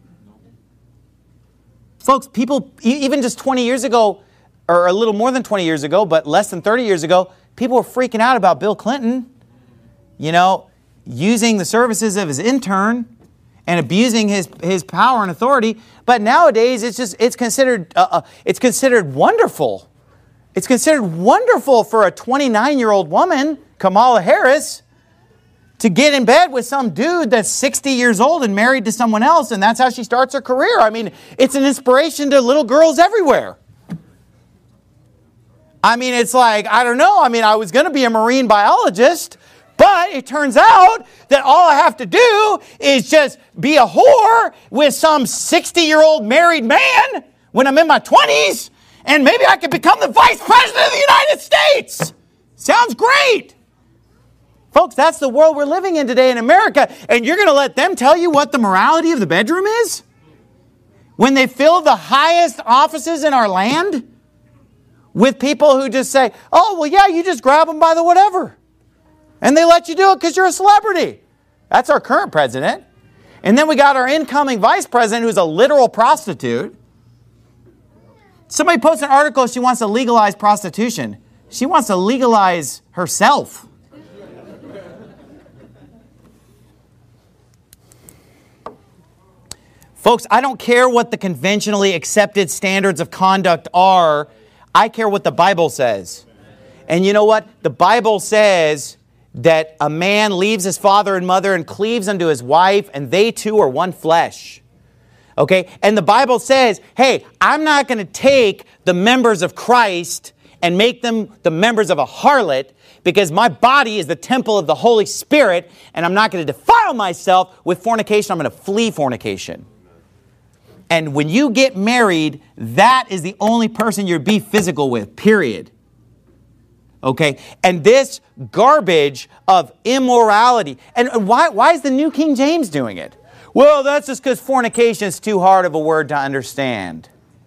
Folks, people, even just 20 years ago, or a little more than 20 years ago, but less than 30 years ago, people were freaking out about Bill Clinton, using the services of his intern and abusing his power and authority. But nowadays, it's considered wonderful. It's considered wonderful for a 29-year-old woman, Kamala Harris, to get in bed with some dude that's 60 years old and married to someone else, and that's how she starts her career. I mean, it's an inspiration to little girls everywhere. I mean, it's like, I don't know. I mean, I was going to be a marine biologist, but it turns out that all I have to do is just be a whore with some 60-year-old married man when I'm in my 20s, and maybe I could become the vice president of the United States. Sounds great. Folks, that's the world we're living in today in America, and you're going to let them tell you what the morality of the bedroom is? When they fill the highest offices in our land with people who just say, oh, well, yeah, you just grab them by the whatever. And they let you do it because you're a celebrity. That's our current president. And then we got our incoming vice president who's a literal prostitute. Somebody posted an article, she wants to legalize prostitution. She wants to legalize herself. Folks, I don't care what the conventionally accepted standards of conduct are. I care what the Bible says. And you know what? The Bible says that a man leaves his father and mother and cleaves unto his wife, and they two are one flesh. Okay? And the Bible says, hey, I'm not going to take the members of Christ and make them the members of a harlot, because my body is the temple of the Holy Spirit, and I'm not going to defile myself with fornication. I'm going to flee fornication. And when you get married, that is the only person you'll be physical with, period. Okay? And this garbage of immorality. And why is the New King James doing it? Well, that's just because fornication is too hard of a word to understand.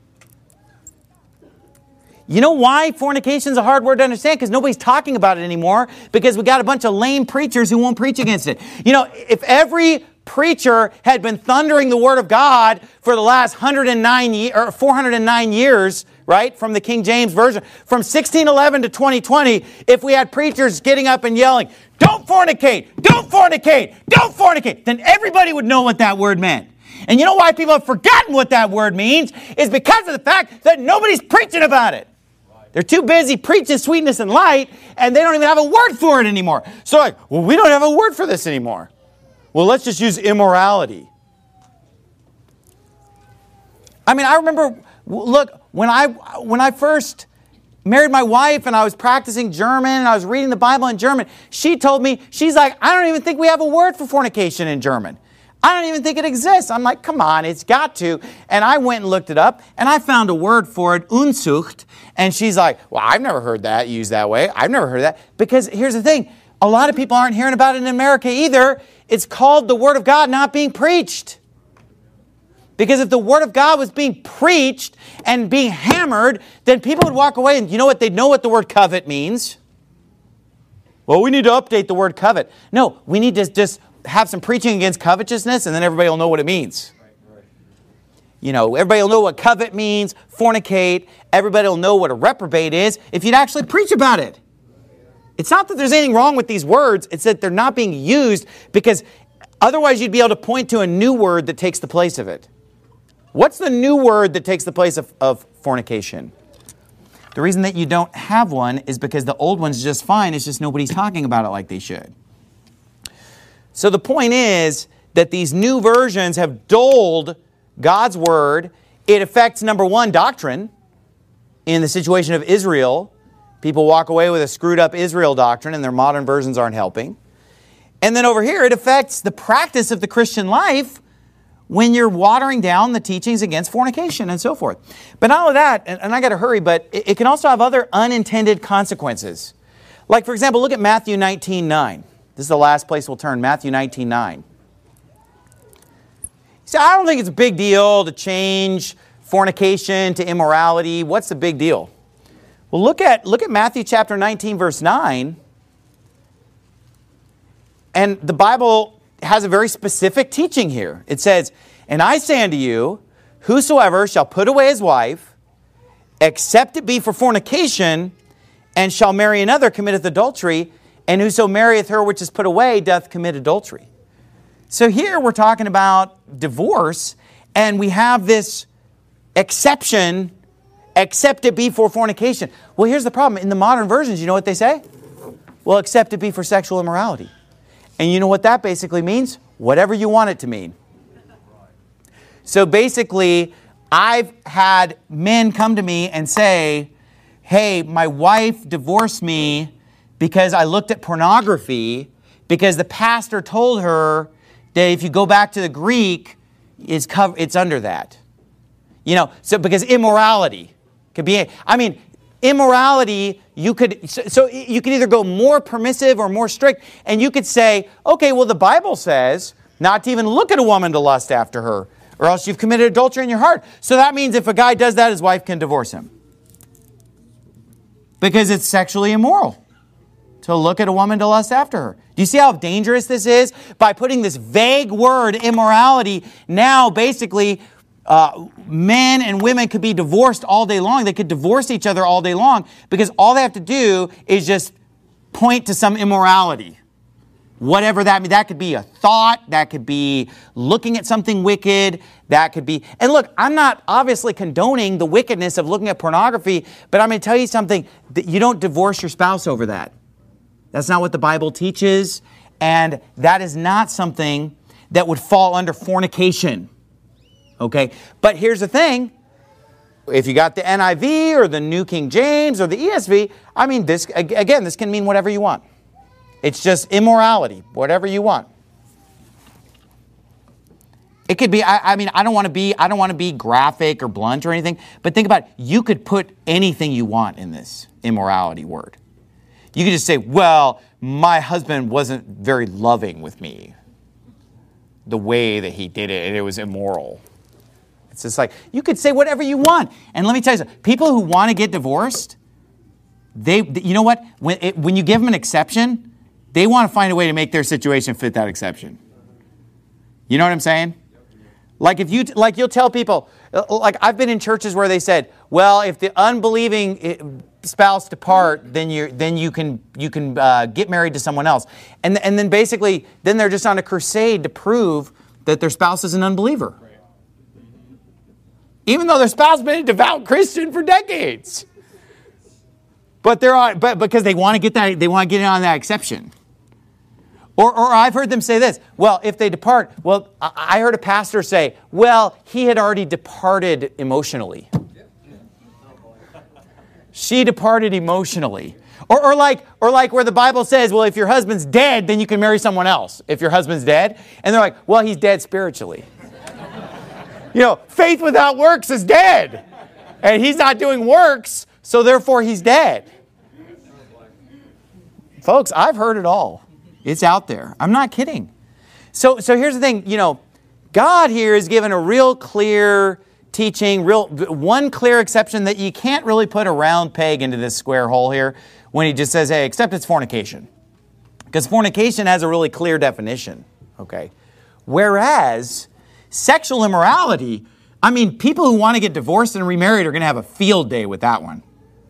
You know why fornication is a hard word to understand? Because nobody's talking about it anymore. Because we got a bunch of lame preachers who won't preach against it. If every preacher had been thundering the Word of God for the last 409 years, right, from the King James Version, from 1611 to 2020, if we had preachers getting up and yelling, don't fornicate, don't fornicate, don't fornicate, then everybody would know what that word meant. And you know why people have forgotten what that word means? Is because of the fact that nobody's preaching about it. They're too busy preaching sweetness and light, and they don't even have a word for it anymore. So we don't have a word for this anymore. Well, let's just use immorality. I mean, I remember, look, when I first married my wife and I was practicing German and I was reading the Bible in German, she told me, she's like, I don't even think we have a word for fornication in German. I don't even think it exists. I'm like, come on, it's got to. And I went and looked it up, and I found a word for it, Unzucht. And she's like, well, I've never heard that used that way. I've never heard of that. Because here's the thing. A lot of people aren't hearing about it in America either. It's called the Word of God not being preached. Because if the Word of God was being preached and being hammered, then people would walk away and you know what? They'd know what the word covet means. Well, we need to update the word covet. No, we need to just have some preaching against covetousness and then everybody will know what it means. You know, everybody will know what covet means, fornicate. Everybody will know what a reprobate is if you'd actually preach about it. It's not that there's anything wrong with these words. It's that they're not being used because otherwise you'd be able to point to a new word that takes the place of it. What's the new word that takes the place of fornication? The reason that you don't have one is because the old one's just fine. It's just nobody's talking about it like they should. So the point is that these new versions have dulled God's word. It affects, number one, doctrine. In the situation of Israel, people walk away with a screwed up Israel doctrine and their modern versions aren't helping. And then over here, it affects the practice of the Christian life when you're watering down the teachings against fornication and so forth. But not only that, and I got to hurry, but it can also have other unintended consequences. Like, for example, look at Matthew 19:9. This is the last place we'll turn, Matthew 19:9. See, I don't think it's a big deal to change fornication to immorality. What's the big deal? Well, look at Matthew chapter 19, verse 9. And the Bible has a very specific teaching here. It says, and I say unto you, whosoever shall put away his wife, except it be for fornication, and shall marry another, committeth adultery, and whoso marrieth her which is put away doth commit adultery. So here we're talking about divorce, and we have this exception, except it be for fornication. Well, here's the problem. In the modern versions, you know what they say? Well, except it be for sexual immorality. And you know what that basically means? Whatever you want it to mean. So basically, I've had men come to me and say, hey, my wife divorced me because I looked at pornography, because the pastor told her that if you go back to the Greek, it's under that. You know, so because immorality could be, immorality, you could either go more permissive or more strict, and you could say, okay, well, the Bible says not to even look at a woman to lust after her, or else you've committed adultery in your heart. So that means if a guy does that, his wife can divorce him. Because it's sexually immoral to look at a woman to lust after her. Do you see how dangerous this is? By putting this vague word, immorality, now basically men and women could be divorced all day long. They could divorce each other all day long because all they have to do is just point to some immorality. Whatever that means. That could be a thought. That could be looking at something wicked. That could be... And look, I'm not obviously condoning the wickedness of looking at pornography, but I'm going to tell you something. That you don't divorce your spouse over that. That's not what the Bible teaches. And that is not something that would fall under fornication. Okay? But here's the thing. If you got the NIV or the New King James or the ESV, this can mean whatever you want. It's just immorality, whatever you want. It could be, I don't want to be graphic or blunt or anything, but think about it. You could put anything you want in this immorality word. You could just say, well, my husband wasn't very loving with me. The way that he did it, and it was immoral. It's just like, you could say whatever you want. And let me tell you something. People who want to get divorced, you know what? When you give them an exception, they want to find a way to make their situation fit that exception. You know what I'm saying? Like you'll tell people, like I've been in churches where they said, well, if the unbelieving spouse depart, then you can get married to someone else. And then basically, then they're just on a crusade to prove that their spouse is an unbeliever. Even though their spouse has been a devout Christian for decades. But because they want to get that, they want to get in on that exception. Or I've heard them say this, well, if they depart, well, I heard a pastor say, well, he had already departed emotionally. She departed emotionally. Or like where the Bible says, well, if your husband's dead, then you can marry someone else. If your husband's dead. And they're like, well, he's dead spiritually. Faith without works is dead. And he's not doing works, so therefore he's dead. Folks, I've heard it all. It's out there. I'm not kidding. So here's the thing, God here is given a real clear teaching, one clear exception that you can't really put a round peg into this square hole here when he just says, hey, except it's fornication. Because fornication has a really clear definition, okay? Whereas sexual immorality, people who want to get divorced and remarried are going to have a field day with that one.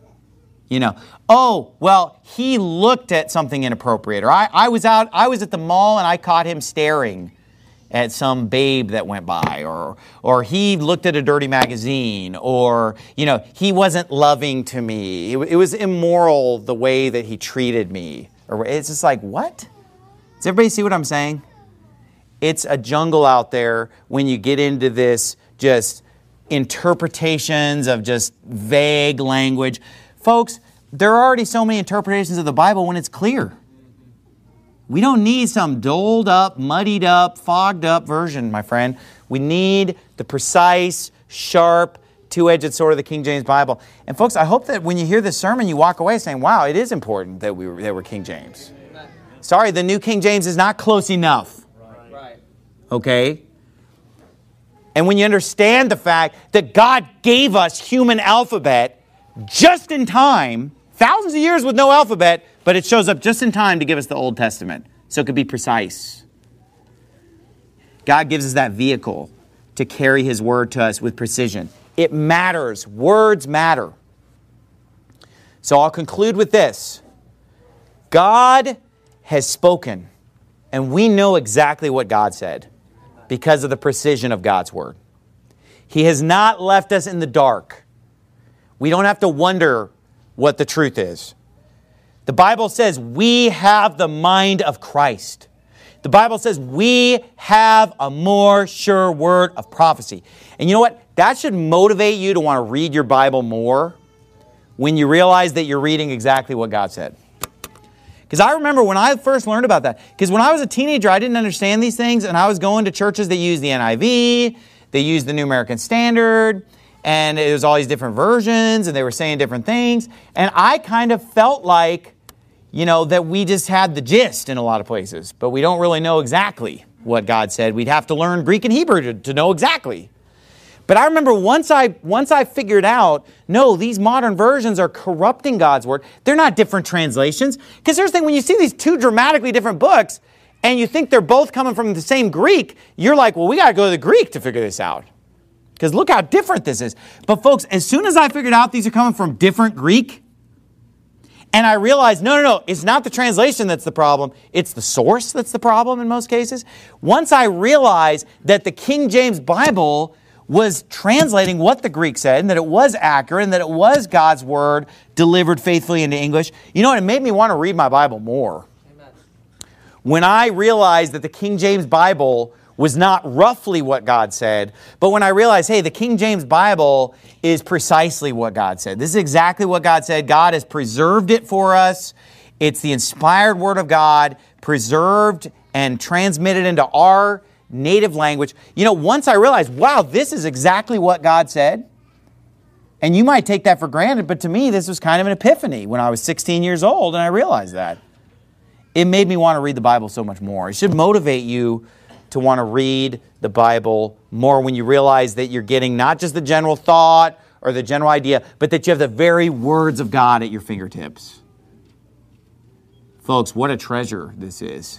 Oh, well, he looked at something inappropriate. Or I was at the mall and I caught him staring at some babe that went by. Or he looked at a dirty magazine. Or, he wasn't loving to me. It was immoral the way that he treated me. Or it's just like, what? Does everybody see what I'm saying? It's a jungle out there when you get into this just interpretations of just vague language. Folks, there are already so many interpretations of the Bible when it's clear. We don't need some doled up, muddied up, fogged up version, my friend. We need the precise, sharp, two-edged sword of the King James Bible. And folks, I hope that when you hear this sermon, you walk away saying, wow, it is important that we're King James. Amen. Sorry, the New King James is not close enough. Right. Okay? And when you understand the fact that God gave us human alphabet just in time, thousands of years with no alphabet, but it shows up just in time to give us the Old Testament. So it could be precise. God gives us that vehicle to carry His Word to us with precision. It matters. Words matter. So I'll conclude with this. God has spoken, and we know exactly what God said because of the precision of God's Word. He has not left us in the dark. We don't have to wonder what the truth is. The Bible says we have the mind of Christ. The Bible says we have a more sure word of prophecy. And you know what? That should motivate you to want to read your Bible more when you realize that you're reading exactly what God said. Because I remember when I first learned about that, because when I was a teenager, I didn't understand these things, and I was going to churches that used the NIV, they used the New American Standard, and it was all these different versions, and they were saying different things. And I kind of felt like, that we just had the gist in a lot of places, but we don't really know exactly what God said. We'd have to learn Greek and Hebrew to know exactly. But I remember once I figured out, no, these modern versions are corrupting God's Word. They're not different translations. Because here's the thing, when you see these two dramatically different books, and you think they're both coming from the same Greek, you're like, well, we got to go to the Greek to figure this out. Because look how different this is. But folks, as soon as I figured out these are coming from different Greek, and I realized, no, it's not the translation that's the problem. It's the source that's the problem in most cases. Once I realized that the King James Bible was translating what the Greek said, and that it was accurate, and that it was God's Word delivered faithfully into English, it made me want to read my Bible more. Amen. When I realized that the King James Bible was not roughly what God said, but when I realized, hey, the King James Bible is precisely what God said. This is exactly what God said. God has preserved it for us. It's the inspired Word of God, preserved and transmitted into our native language. Once I realized, wow, this is exactly what God said, and you might take that for granted, but to me, this was kind of an epiphany when I was 16 years old, and I realized that. It made me want to read the Bible so much more. It should motivate you to want to read the Bible more when you realize that you're getting not just the general thought or the general idea, but that you have the very words of God at your fingertips. Folks, what a treasure this is.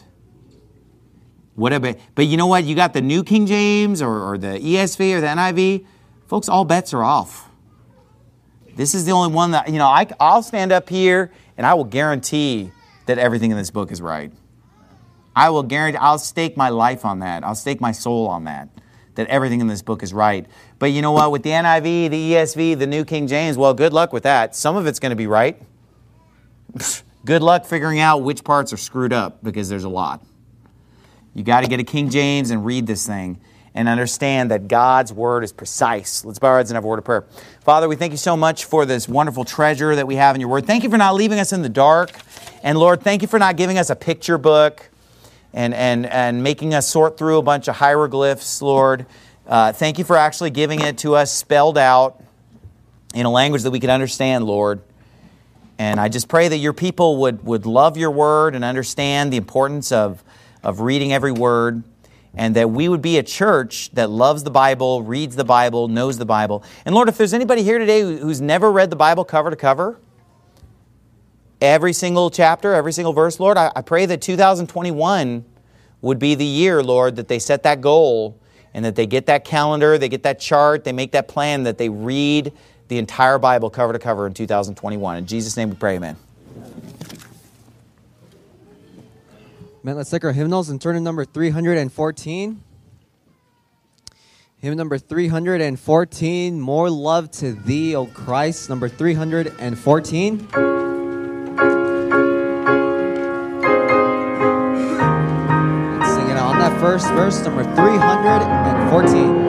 But you know what? You got the New King James or the ESV or the NIV. Folks, all bets are off. This is the only one that, I'll stand up here and I will guarantee that everything in this book is right. I'll stake my life on that. I'll stake my soul on that everything in this book is right. But you know what? With the NIV, the ESV, the New King James, well, good luck with that. Some of it's going to be right. Good luck figuring out which parts are screwed up because there's a lot. You got to get a King James and read this thing. and understand that God's word is precise. Let's bow our heads and have a word of prayer. Father, we thank you so much for this wonderful treasure that we have in your word. Thank you for not leaving us in the dark. And Lord, thank you for not giving us a picture book and making us sort through a bunch of hieroglyphs, Lord. Thank you for actually giving it to us spelled out in a language that we can understand, Lord. And I just pray that your people would love your word and understand the importance of reading every word, and that we would be a church that loves the Bible, reads the Bible, knows the Bible. And Lord, if there's anybody here today who's never read the Bible cover to cover, every single chapter, every single verse, Lord, I pray that 2021 would be the year, Lord, that they set that goal and that they get that calendar, they get that chart, they make that plan, that they read the entire Bible cover to cover in 2021. In Jesus' name we pray, amen. Man, let's take our hymnals and turn to number 314. Hymn number 314, More Love to Thee, O Christ, number 314. Sing it on that first verse, number 314.